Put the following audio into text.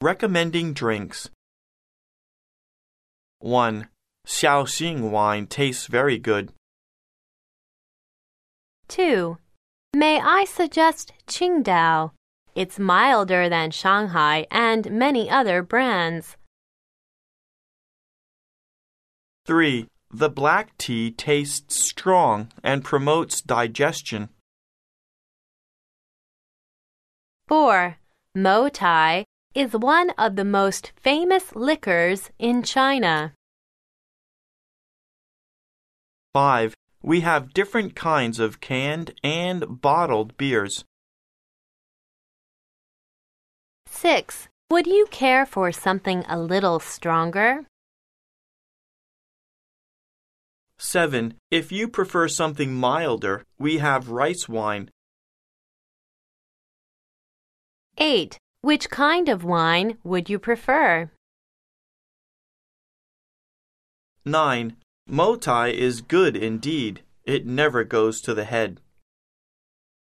Recommending drinks. 1. Xiaoxing wine tastes very good. 2. May I suggest Qingdao? It's milder than Shanghai and many other brands. 3. The black tea tastes strong and promotes digestion. 4. Moutai is one of the most famous liquors in China. 5. We have different kinds of canned and bottled beers. 6. Would you care for something a little stronger? 7. If you prefer something milder, we have rice wine. 8. Which kind of wine would you prefer? 9. Moutai is good indeed. It never goes to the head.